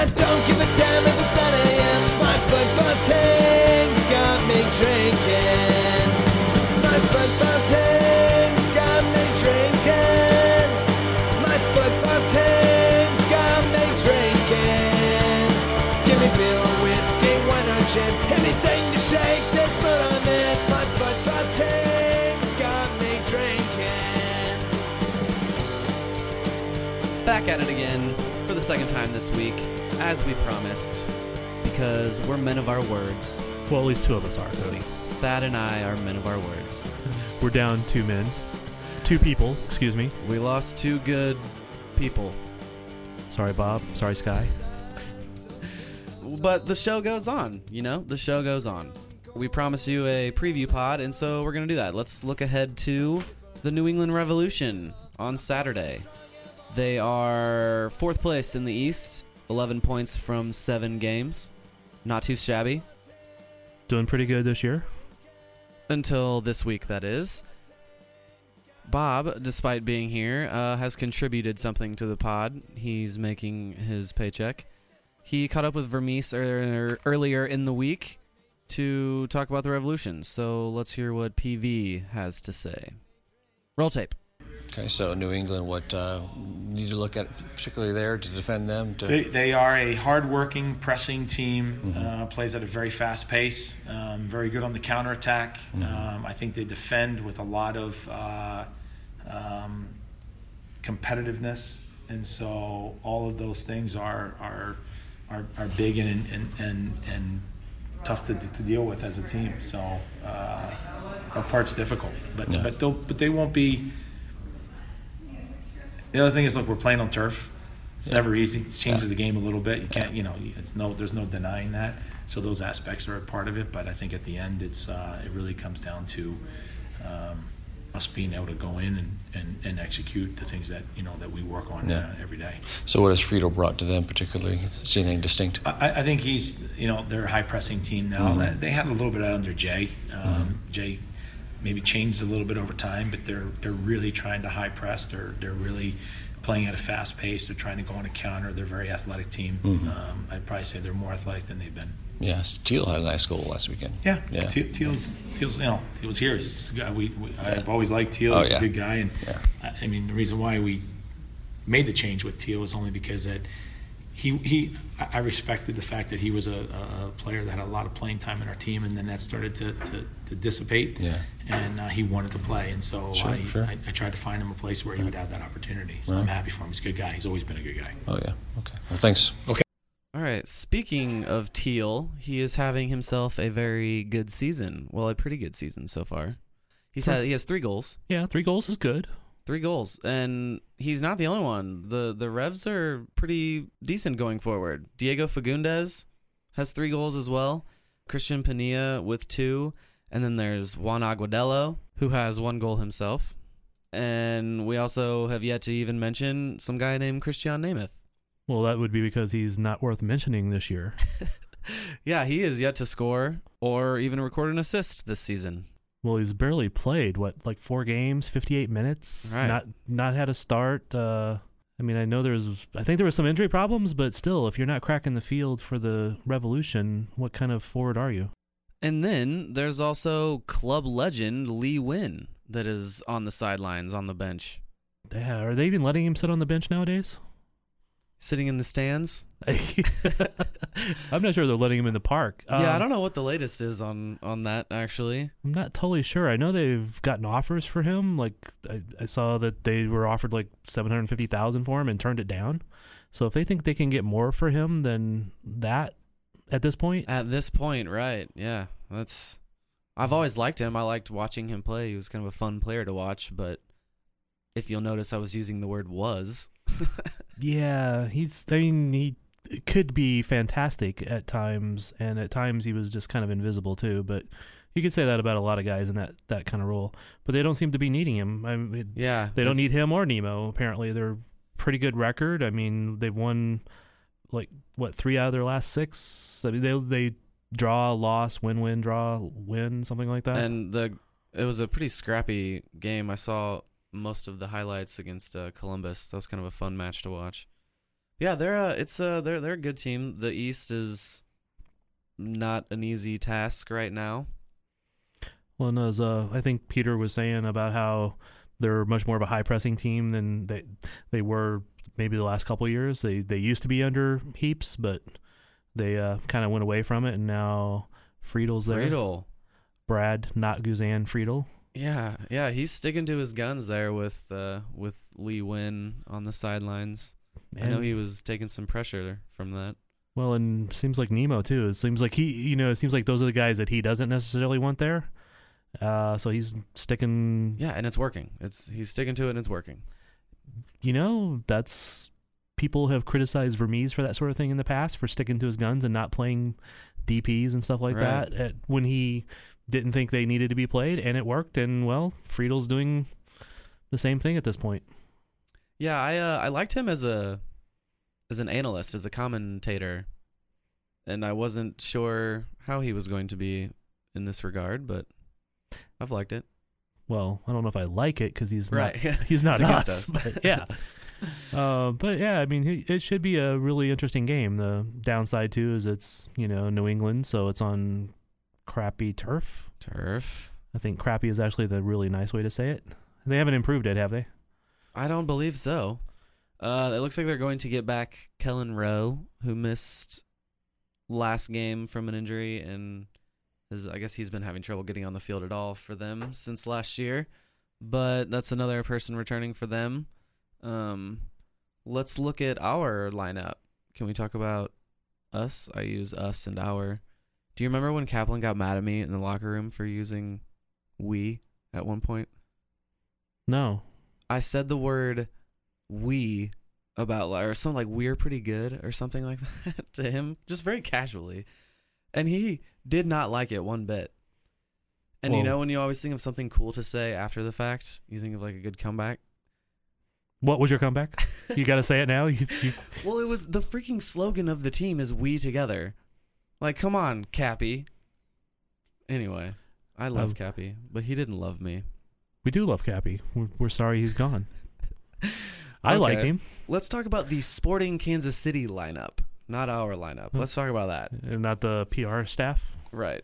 I don't give a damn if it's 9 a.m. My football team's got me drinking. My football team's got me drinking. My football team's got me drinking. Give me beer or whiskey, wine or gin, anything to shake this mood I'm in. My football team's got me drinking. Back at it again for the second time this week, as we promised, because we're men of our words. Well, at least two of us are, Cody. Thad and I are men of our words. We're down two people, excuse me. We lost two good people. Sorry, Bob. Sorry, Sky. But the show goes on, the show goes on. We promised you a preview pod, and so we're going to do that. Let's look ahead to the New England Revolution on Saturday. They are 4th place in the East, 11 points from 7 games. Not too shabby. Doing pretty good this year. Until this week, that is. Bob, despite being here, has contributed something to the pod. He's making his paycheck. He caught up with Vermees earlier in the week to talk about the Revolution. So let's hear what PV has to say. Roll tape. Okay, so New England, what need to look at particularly there to defend them? They are a hard-working, pressing team, plays at a very fast pace, very good on the counterattack. I think they defend with a lot of competitiveness, and so all of those things are big and tough to deal with as a team. So that part's difficult, but they won't be. The other thing is, look, we're playing on turf. It's never easy. It changes the game a little bit. You can't, there's no denying that. So those aspects are a part of it. But I think at the end, it really comes down to us being able to go in and execute the things that that we work on every day. So what has Friedel brought to them particularly? See anything distinct? I think he's, they're a high pressing team now. They had a little bit under Jay. Jay maybe changed a little bit over time, but they're really trying to high press. They're really playing at a fast pace. They're trying to go on a counter. They're a very athletic team. I'd probably say they're more athletic than they've been. Yes, Teal had a nice goal last weekend. Yeah. Teal's he was here. He's a guy I've always liked Teal. He's a good guy, and I mean the reason why we made the change with Teal was only because that I respected the fact that he was a player that had a lot of playing time in our team, and then that started to dissipate. Yeah. And he wanted to play, and so I tried to find him a place where he would have that opportunity. So I'm happy for him. He's a good guy. He's always been a good guy. Oh yeah. Okay. Well, thanks. Okay. All right. Speaking of Teal, he is having himself a very good season. Well, a pretty good season so far. He has 3 goals. Yeah, 3 goals is good. 3 goals, and he's not the only one. The Revs are pretty decent going forward. Diego Fagundes has 3 goals as well. Christian Pania with 2, and then there's Juan Aguadello, who has 1 goal himself. And we also have yet to even mention some guy named Christian Nemeth. Well, that would be because he's not worth mentioning this year. Yeah, he is yet to score or even record an assist this season. Well, he's barely played, 4 games, 58 minutes, right. Not had a start. I think there was some injury problems, but still, if you're not cracking the field for the Revolution, what kind of forward are you? And then there's also club legend Lee Wynn that is on the sidelines, on the bench. Are they even letting him sit on the bench nowadays? Sitting in the stands? I'm not sure they're letting him in the park. Yeah, I don't know what the latest is on that, actually. I'm not totally sure. I know they've gotten offers for him. I saw that they were offered $750,000 for him and turned it down. So if they think they can get more for him than that at this point. At this point, right. Yeah. I've always liked him. I liked watching him play. He was kind of a fun player to watch, but if you'll notice, I was using the word was. Yeah, he could be fantastic at times, and at times he was just kind of invisible too, but you could say that about a lot of guys in that kind of role. But they don't seem to be needing him. They don't need him or Nemo, apparently. They're pretty good record. I mean, they've won, 3 out of their last 6? I mean, they draw, loss, win, draw, win, something like that. And it was a pretty scrappy game. I saw most of the highlights against Columbus. That was kind of a fun match to watch. Yeah, they're a good team. The East is not an easy task right now. Well, and as I think Peter was saying about how they're much more of a high pressing team than they were maybe the last couple of years. They used to be under Heaps, but they kind of went away from it, and now Friedel's there. Friedel. Brad, not Guzan, Friedel. Yeah, he's sticking to his guns there with Lee Win on the sidelines. I know he was taking some pressure from that. Well, and seems like Nemo too. It seems like it seems like those are the guys that he doesn't necessarily want there. So he's sticking. Yeah, and it's working. He's sticking to it, and it's working. That's people have criticized Vermees for that sort of thing in the past, for sticking to his guns and not playing DPs and stuff like that when he didn't think they needed to be played, and it worked. And well, Friedel's doing the same thing at this point. Yeah, I liked him as an analyst, as a commentator, and I wasn't sure how he was going to be in this regard, but I've liked it. Well, I don't know if I like it because he's right. He's not us. us. But yeah. But yeah, I mean, it should be a really interesting game. The downside too is it's New England, so it's on crappy turf. I think crappy is actually the really nice way to say it. They haven't improved it, have they? I don't believe so. It looks like they're going to get back Kellen Rowe, who missed last game from an injury, and I guess he's been having trouble getting on the field at all for them since last year. But that's another person returning for them. Let's look at our lineup. Can we talk about us? I use us and our. Do you remember when Kaplan got mad at me in the locker room for using we at one point? No. I said the word we about, or something like we're pretty good or something like that to him, just very casually. And he did not like it one bit. And when you always think of something cool to say after the fact, you think of like a good comeback. What was your comeback? You got to say it now. Well, it was the freaking slogan of the team is "We Together." Like, come on, Cappy. Anyway, I love Cappy, but he didn't love me. We do love Cappy. We're sorry he's gone. I liked him. Let's talk about the Sporting Kansas City lineup, not our lineup. Let's talk about that. And not the PR staff. Right.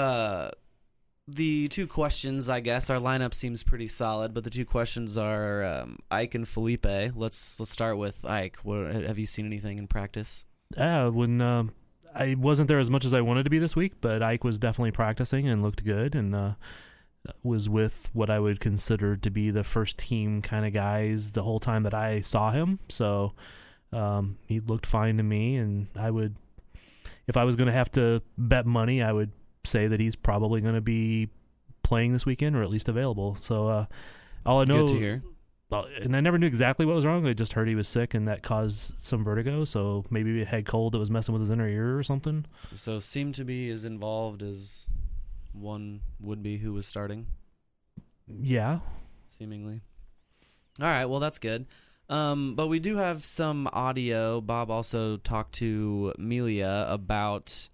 The two questions, I guess, our lineup seems pretty solid, but the two questions are Ike and Felipe. Let's start with Ike. Have you seen anything in practice? When I wasn't there as much as I wanted to be this week, but Ike was definitely practicing and looked good, and was with what I would consider to be the first team kind of guys the whole time that I saw him. So he looked fine to me, and if I was going to have to bet money, I would say that he's probably going to be playing this weekend, or at least available. So all I know, good to hear. And I never knew exactly what was wrong. I just heard he was sick, and that caused some vertigo. So maybe a head cold that was messing with his inner ear or something. So seemed to be as involved as one would be who was starting. Yeah, seemingly. All right, well that's good. But we do have some audio. Bob also talked to Melia about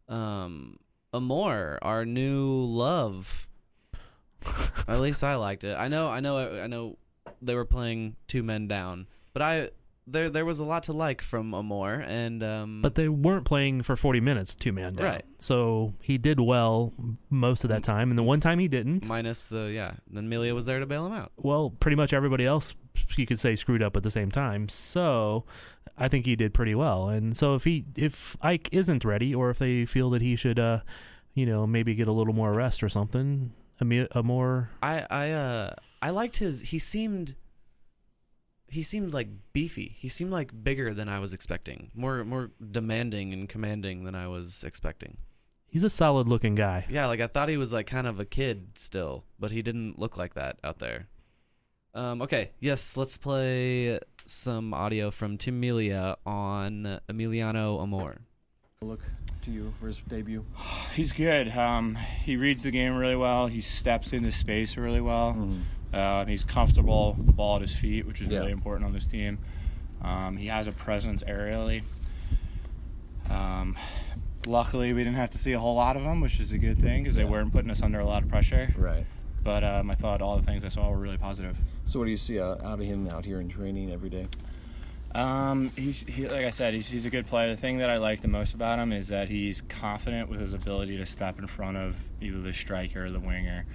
Amor, our new love. At least I liked it. I know they were playing two men down, but there was a lot to like from Amor, and but they weren't playing for 40 minutes, two man down. Right. So he did well most of that time, and the one time he didn't. Minus then Melia was there to bail him out. Well, pretty much everybody else, you could say, screwed up at the same time. So I think he did pretty well. And so if Ike isn't ready, or if they feel that he should maybe get a little more rest or something, Amor. I liked he seemed like beefy. He seemed like bigger than I was expecting. More demanding and commanding than I was expecting. He's a solid looking guy. Yeah, like I thought he was like kind of a kid still, but he didn't look like that out there. Okay, yes, let's play some audio from Tim Melia on Emiliano Amor. Look to you for his debut. He's good. He reads the game really well. He steps into space really well. Mm-hmm. He's comfortable with the ball at his feet, which is really important on this team. He has a presence aerially. Luckily, we didn't have to see a whole lot of him, which is a good thing because they weren't putting us under a lot of pressure. Right. But I thought all the things I saw were really positive. So what do you see out of him out here in training every day? He's like I said, he's a good player. The thing that I like the most about him is that he's confident with his ability to step in front of either the striker or the winger.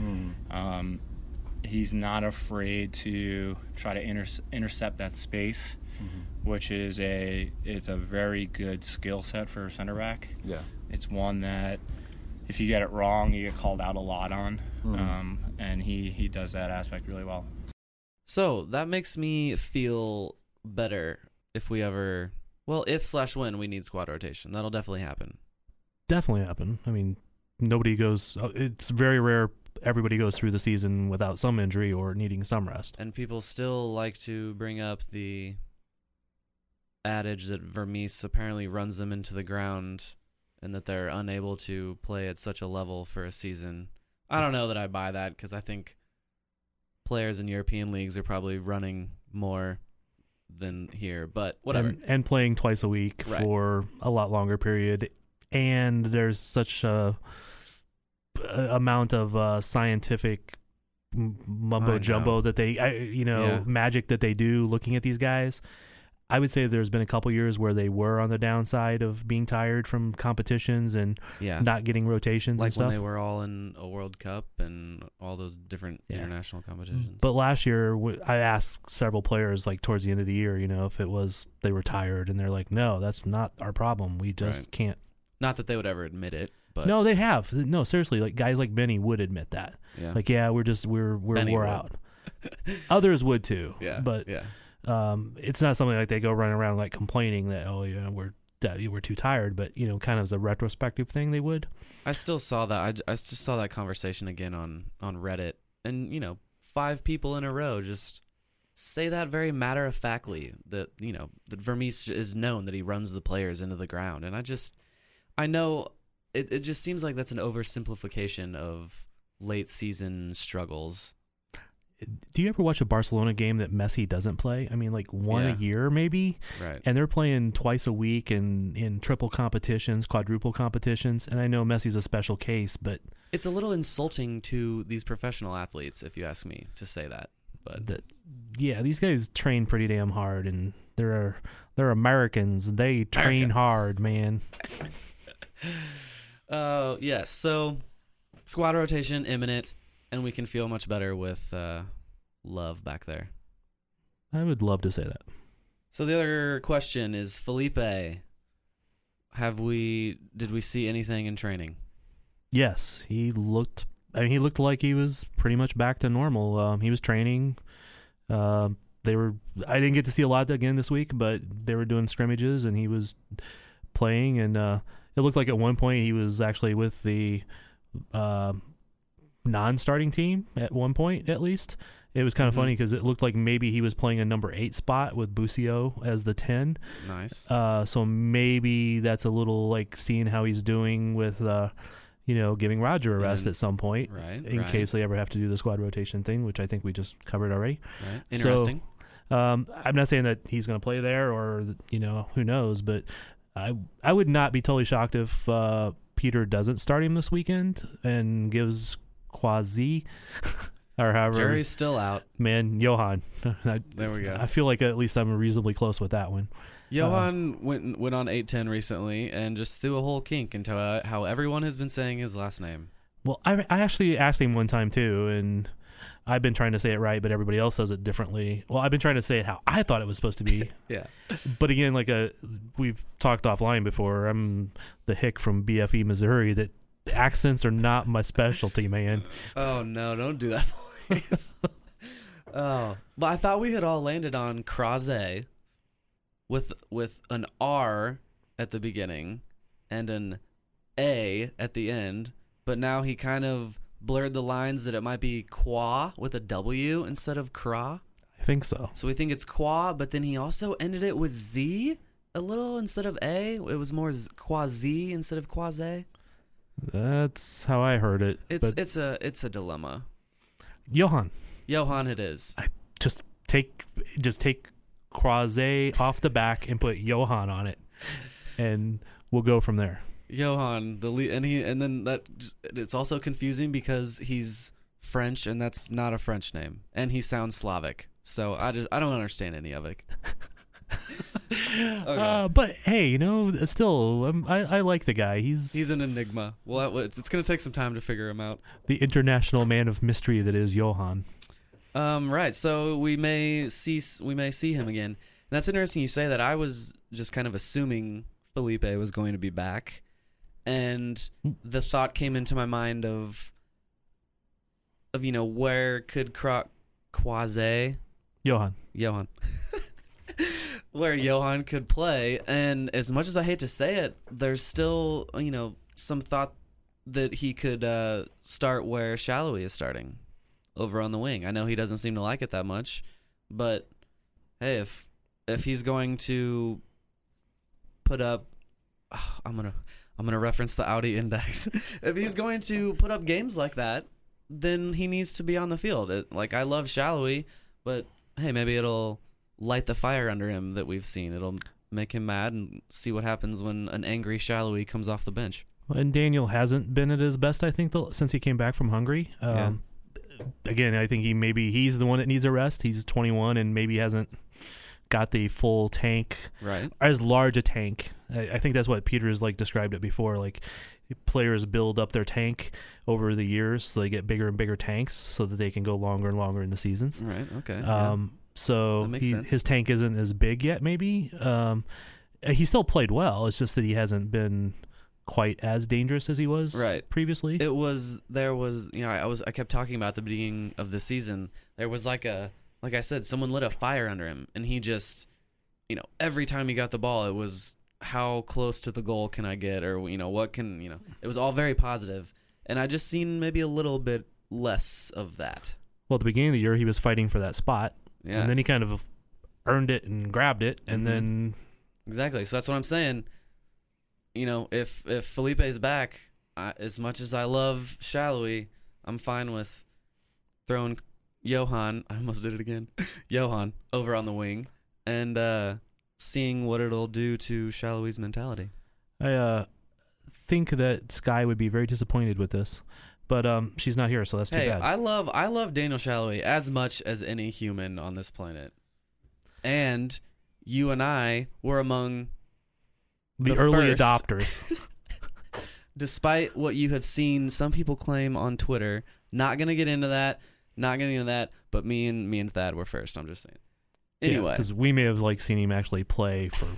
He's not afraid to try to intercept that space, which is it's a very good skill set for a center back. Yeah, it's one that if you get it wrong, you get called out a lot on, and he does that aspect really well. So that makes me feel better if we ever, if/when we need squad rotation. That'll definitely happen. Definitely happen. I mean, nobody goes, it's very rare everybody goes through the season without some injury or needing some rest. And people still like to bring up the adage that Vermes apparently runs them into the ground and that they're unable to play at such a level for a season. I don't know that I buy that, because I think players in European leagues are probably running more than here, but whatever. And playing twice a week Right. for a lot longer period. And there's such a amount of scientific mumbo jumbo that magic that they do looking at these guys. I would say there's been a couple years where they were on the downside of being tired from competitions and not getting rotations like and stuff. when they were all in a World Cup and all those different international competitions. But last year, I asked several players, like towards the end of the year, if it was they were tired, and they're like, "No, that's not our problem. We just can't." Not that they would ever admit it, but no, they have. No, seriously, like guys like Benny would admit that. Yeah. Like, we're wore out. Others would too. Yeah. But yeah. It's not something like they go running around like complaining that we're too tired, but kind of as a retrospective thing they would. I still saw that. I just saw that conversation again on Reddit, and 5 people in a row just say that very matter of factly that that Vermes is known that he runs the players into the ground, and I know it just seems like that's an oversimplification of late season struggles. Do you ever watch a Barcelona game that Messi doesn't play? I mean, like one a year maybe, right? And they're playing twice a week in triple competitions, quadruple competitions. And I know Messi's a special case, but it's a little insulting to these professional athletes, if you ask me, to say that. But these guys train pretty damn hard, and they're Americans. They train hard, man. Yes. So squad rotation imminent. And we can feel much better with Love back there. I would love to say that. So the other question is, Felipe, did we see anything in training? Yes, he looked like he was pretty much back to normal. He was training. I didn't get to see a lot again this week, but they were doing scrimmages and he was playing, and it looked like at one point he was actually with the non-starting team at one point, at least. It was kind of funny because it looked like maybe he was playing a number 8 spot with Busio as the 10. Nice. So maybe that's a little like seeing how he's doing with giving Roger a rest at some point, in case they ever have to do the squad rotation thing, which I think we just covered already. Right. Interesting. So, I'm not saying that he's going to play there, or who knows, but I would not be totally shocked if Peter doesn't start him this weekend and gives Quasi or however. Jerry's still out. Man, Johan. There we go. I feel like at least I'm reasonably close with that one. Johan went on 810 recently and just threw a whole kink into how everyone has been saying his last name. Well, I actually asked him one time too, and I've been trying to say it right, but everybody else says it differently. Well, I've been trying to say it how I thought it was supposed to be. Yeah. But again, we've talked offline before, I'm the hick from BFE, Missouri, that accents are not my specialty, man. Oh, no, don't do that, please. Oh, but I thought we had all landed on Craze with an R at the beginning and an A at the end, but now he kind of blurred the lines that it might be Qua with a W instead of Cra. I think so. So we think it's Qua, but then he also ended it with Z a little instead of A. It was more Quasi instead of Quasi. That's how I heard it. It's a dilemma. Johan it is. Just take Croise off the back and put Johan on it, and we'll go from there. Johan, and then it's also confusing because he's French and that's not a French name, and he sounds Slavic. So I don't understand any of it. Okay. But hey, still, I like the guy. He's an enigma. Well, it's going to take some time to figure him out. The international man of mystery that is Johan. Right. So we may see him again. And that's interesting you say that. I was just kind of assuming Felipe was going to be back, and the thought came into my mind of where could Johan where Johan could play. And as much as I hate to say it, there's still some thought that he could start where Shallowy is starting, over on the wing. I know he doesn't seem to like it that much, but hey, if he's going to put up, I'm gonna reference the Audi index. If he's going to put up games like that, then he needs to be on the field. I love Shallowy, but hey, maybe it'll light the fire under him that we've seen. It'll make him mad, and see what happens when an angry Shallowy comes off the bench. And Daniel hasn't been at his best, I think, since he came back from Hungary. Again, I think he's the one that needs a rest. He's 21 and maybe hasn't got the full tank, right? As large a tank. I think that's what Peter's described it before. Players build up their tank over the years, so they get bigger and bigger tanks, so that they can go longer and longer in the seasons. Right. Okay. So his tank isn't as big yet. Maybe he still played well. It's just that he hasn't been quite as dangerous as he was previously. I kept talking about the beginning of the season. There was like I said, someone lit a fire under him, and he just, every time he got the ball, it was how close to the goal can I get, or what can, it was all very positive, and I just seen maybe a little bit less of that. Well, at the beginning of the year, he was fighting for that spot, and then he kind of earned it and grabbed it, and then exactly. So that's what I'm saying. If Felipe's back, as much as I love Shallowy, I'm fine with throwing Johan, I almost did it again, Johan over on the wing, and seeing what it'll do to Shallowy's mentality. I think that Sky would be very disappointed with this, but she's not here, so that's too bad. I love Daniel Shallowy as much as any human on this planet, and you and I were among the early adopters. Despite what you have seen, some people claim on Twitter. Not gonna get into that. But me and Thad were first. I'm just saying. Anyway, because we may have seen him actually play for.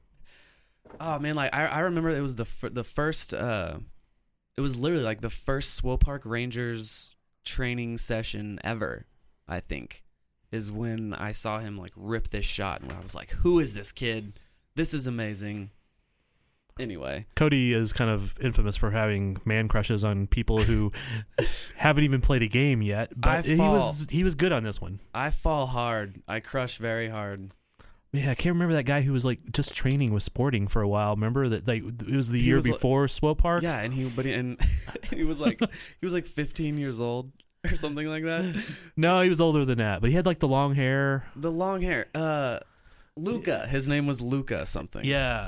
Oh man, I remember it was the first. It was literally the first Swope Park Rangers training session ever. I think is when I saw him rip this shot, and I was like, "Who is this kid? This is amazing." Anyway, Cody is kind of infamous for having man crushes on people who haven't even played a game yet, but he was good on this one. I fall hard. I crush very hard. Yeah, I can't remember that guy who was just training with Sporting for a while. Remember that it was the year before Swope Park? Yeah, and he was he was 15 years old or something like that. No, he was older than that, but he had the long hair. The long hair. Luca. His name was Luca something. Yeah.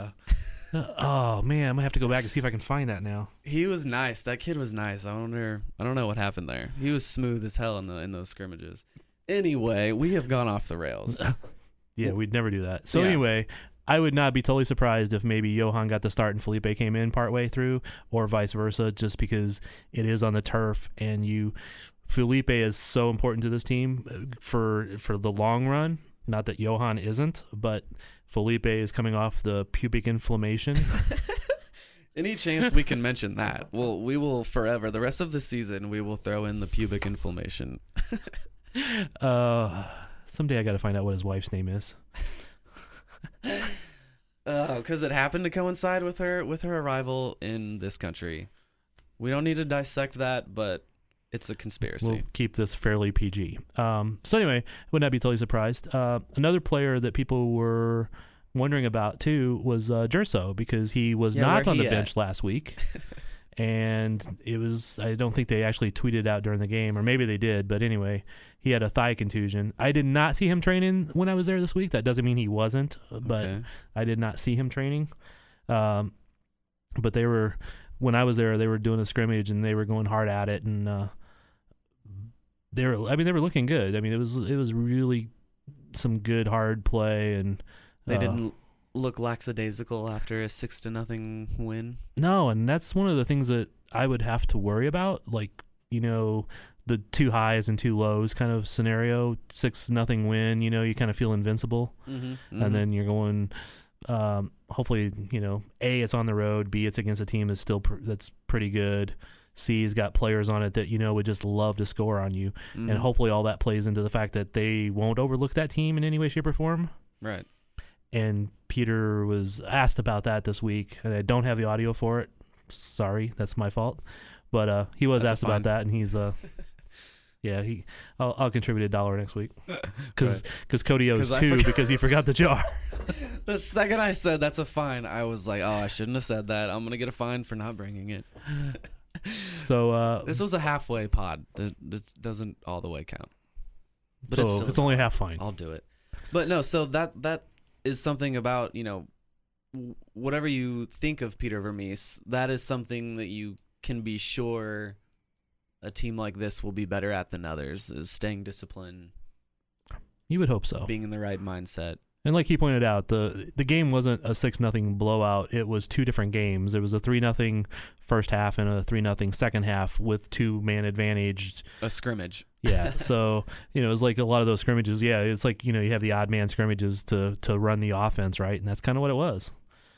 Oh man, I'm gonna have to go back and see if I can find that now. He was nice. That kid was nice. I don't know what happened there. He was smooth as hell in those scrimmages. Anyway, we have gone off the rails. Yeah, we'd never do that. So anyway, I would not be totally surprised if maybe Johan got the start and Felipe came in partway through, or vice versa, just because it is on the turf and Felipe is so important to this team for the long run. Not that Johan isn't, but Felipe is coming off the pubic inflammation. Any chance we can mention that? Well, we will forever. The rest of the season, we will throw in the pubic inflammation. Someday I got to find out what his wife's name is. Because it happened to coincide with her arrival in this country. We don't need to dissect that, but it's a conspiracy. We'll keep this fairly PG. So anyway, I would not be totally surprised. Another player that people were wondering about too was Gerso, because he was not on the bench last week. And I don't think they actually tweeted out during the game, or maybe they did, but anyway, he had a thigh contusion. I did not see him training when I was there this week. That doesn't mean he wasn't, but I did not see him training. But when I was there, they were doing a scrimmage and they were going hard at it, and they were looking good. I mean, it was really some good hard play, and They didn't look lackadaisical after a 6-0 win. No, and that's one of the things that I would have to worry about. Like, the 2 highs and 2 lows kind of scenario, 6-0 win, you kind of feel invincible. Mm-hmm. And then you're going, hopefully, A, it's on the road, B, it's against a team that's that's pretty good, C, has got players on it that, would just love to score on you. Mm-hmm. And hopefully all that plays into the fact that they won't overlook that team in any way, shape, or form. Right. And Peter was asked about that this week, and I don't have the audio for it. Sorry, that's my fault. But he was asked about that, and he's I'll contribute $1 next week because Cody owes 2 because he forgot the jar. The second I said that's a fine, I was like, oh, I shouldn't have said that. I'm gonna get a fine for not bringing it. So this was a halfway pod. This doesn't all the way count. But so it's only half fine. I'll do it. But no, so that is something about, whatever you think of Peter Vermes, that is something that you can be sure a team like this will be better at than others, is staying disciplined. You would hope so. Being in the right mindset. And like he pointed out, the game wasn't a 6-0 blowout. It was 2 different games. It was a 3-0 first half and a 3-0 second half with 2-man advantage. A scrimmage. Yeah. So, it was like a lot of those scrimmages. Yeah. It's like, you have the odd man scrimmages to run the offense, right? And that's kind of what it was.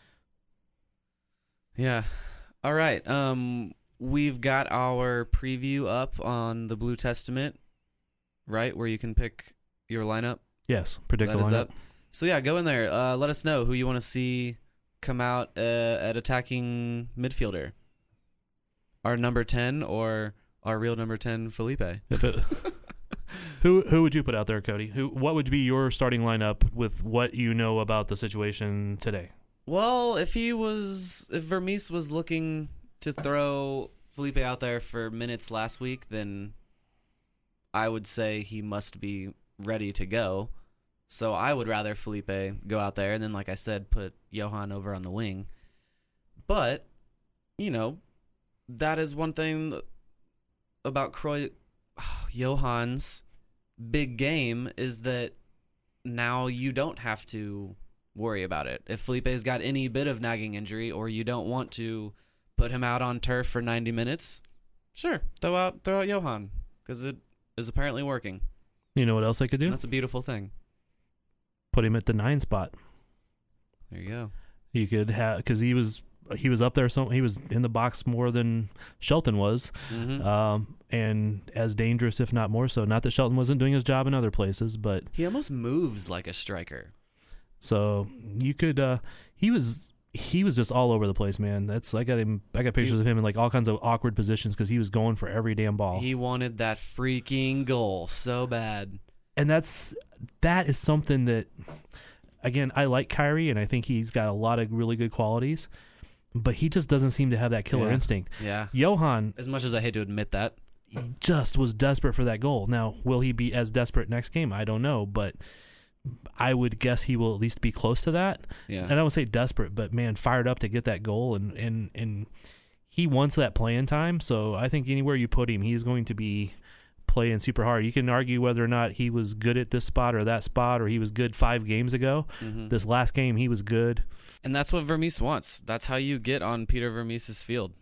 Yeah. All right. We've got our preview up on the Blue Testament, right? Where you can pick your lineup. Yes. Predict the lineup. So, yeah, go in there. Let us know who you want to see come out at attacking midfielder. Our number 10 or our real number 10, Felipe. Who would you put out there, Cody? What would be your starting lineup with what you know about the situation today? Well, if Vermes was looking to throw Felipe out there for minutes last week, then I would say he must be ready to go. So I would rather Felipe go out there and then, like I said, put Johan over on the wing. But, that is one thing about Johan's big game is that now you don't have to worry about it. If Felipe's got any bit of nagging injury or you don't want to put him out on turf for 90 minutes, sure, throw out Johan because it is apparently working. You know what else I could do? That's a beautiful thing. Put him at the 9 spot. There you go. You could have, because he was up there. So he was in the box more than Shelton was, and as dangerous, if not more so. Not that Shelton wasn't doing his job in other places, but he almost moves like a striker. So you could. He was just all over the place, man. I got pictures of him in like all kinds of awkward positions because he was going for every damn ball. He wanted that freaking goal so bad. And that is something that, again, I like Kyrie, and I think he's got a lot of really good qualities, but he just doesn't seem to have that killer instinct. Yeah. Johan, as much as I hate to admit that, he just was desperate for that goal. Now, will he be as desperate next game? I don't know, but I would guess he will at least be close to that. Yeah. And I won't say desperate, but, man, fired up to get that goal, and he wants that playing time, so I think anywhere you put him, he's going to be playing super hard. You can argue whether or not he was good at this spot or that spot, or he was good 5 games ago. Mm-hmm. This last game, he was good. And that's what Vermes wants. That's how you get on Peter Vermes' field.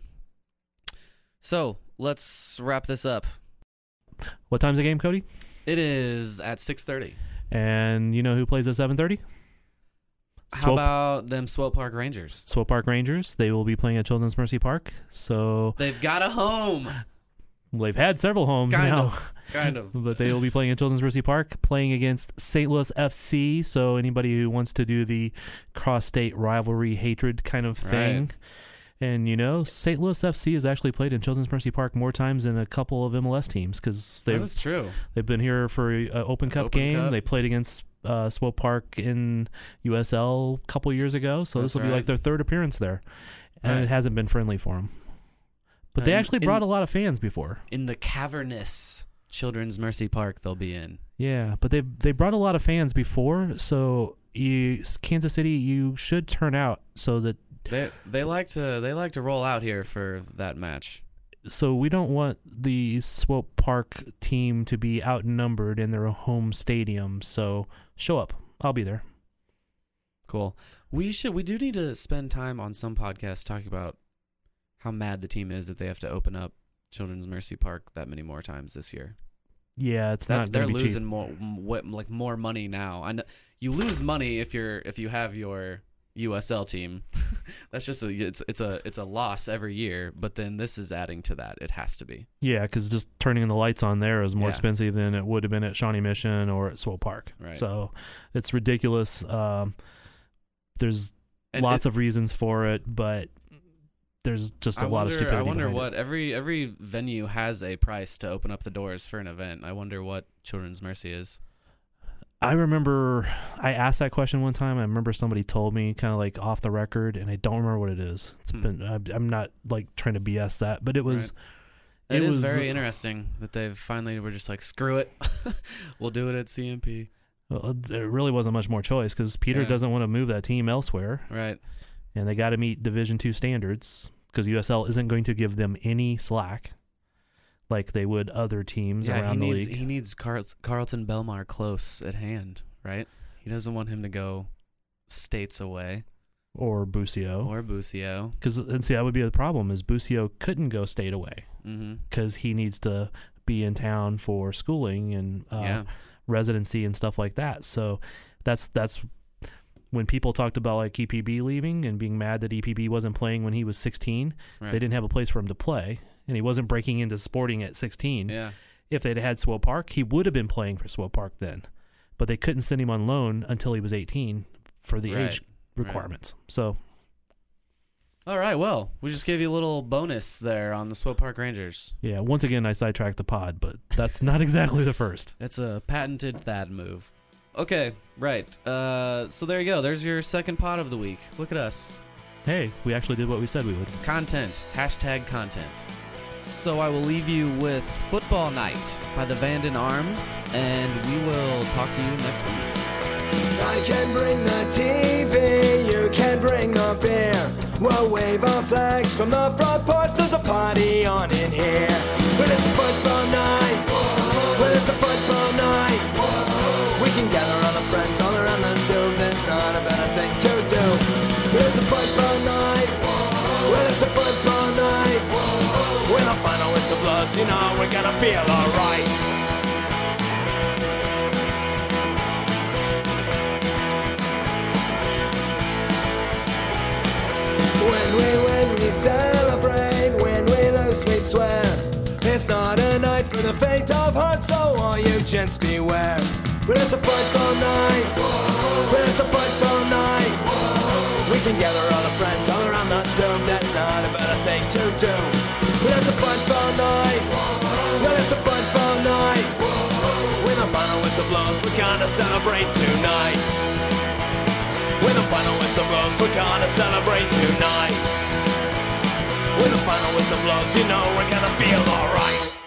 So, let's wrap this up. What time's the game, Cody? It is at 6:30. And you know who plays at 7:30? How about them Swope Park Rangers? Swope Park Rangers. They will be playing at Children's Mercy Park. So they've got a home. Well, they've had several homes now. Kind of. But they will be playing at Children's Mercy Park, playing against St. Louis FC. So anybody who wants to do the cross-state rivalry hatred kind of thing. Right. And, St. Louis FC has actually played in Children's Mercy Park more times than a couple of MLS teams. That's true. They've been here for an Open Cup game. They played against Swope Park in USL a couple years ago. So this will be like their 3rd appearance there. And it hasn't been friendly for them. But they actually brought a lot of fans before. In the cavernous Children's Mercy Park they'll be in. Yeah, but they brought a lot of fans before, so Kansas City, you should turn out so that they like to roll out here for that match. So we don't want the Swope Park team to be outnumbered in their home stadium, so show up. I'll be there. Cool. We do need to spend time on some podcasts talking about how mad the team is that they have to open up Children's Mercy Park that many more times this year. Yeah, they're losing more money now. I know you lose money if you have your USL team. That's just it's a loss every year. But then this is adding to that. It has to be. Yeah, because just turning the lights on there is more expensive than it would have been at Shawnee Mission or at Swope Park. Right. So it's ridiculous. There's lots of reasons for it, but there's just a lot of stupidity. I wonder what every venue has a price to open up the doors for an event. I wonder what Children's Mercy is. I remember I asked that question one time. I remember somebody told me kind of like off the record, and I don't remember what it is. It's been I'm not like trying to BS that, but it was. Right. It is very interesting that they've finally were just like, screw it, we'll do it at CMP. Well, there really wasn't much more choice because Peter doesn't want to move that team elsewhere. Right. And they got to meet Division II standards because USL isn't going to give them any slack like they would other teams around the league. He needs Carlton Belmar close at hand, right? He doesn't want him to go states away. Or Busio. Because that would be the problem is Busio couldn't go state away because he needs to be in town for schooling and residency and stuff like that. So that's when people talked about like EPB leaving and being mad that EPB wasn't playing when he was 16, they didn't have a place for him to play, and he wasn't breaking into Sporting at 16. Yeah. If they'd had Swope Park, he would have been playing for Swope Park then, but they couldn't send him on loan until he was 18 for the age requirements. So, all right, well, we just gave you a little bonus there on the Swope Park Rangers. Yeah, once again, I sidetracked the pod, but that's not exactly the first. It's a patented Thad move. Okay, right. So there you go. There's your second pod of the week. Look at us. Hey, we actually did what we said we would. Content. #content. So I will leave you with Football Night by the Vanden Arms, and we will talk to you next week. I can bring the TV, you can bring the beer. We'll wave our flags from the front porch, there's a party on in here. When it's a football night, when it's a football night, we can gather all the friends all around the Zoom, there's not a better thing to do. When it's a football night, when it's a football night, when the final whistle blows, you know we're gonna feel alright. When we win, we celebrate. When we lose, we swear. It's not a night for the faint of heart, so all you gents beware. But it's a football night. But it's a football night. We can gather all the friends all around the Zoom. That's not a better thing to do. But it's a football night. But it's a football night. When the final whistle blows, we're gonna celebrate tonight. When the final whistle blows, we're gonna celebrate tonight. When the final whistle blows, you know we're gonna feel alright.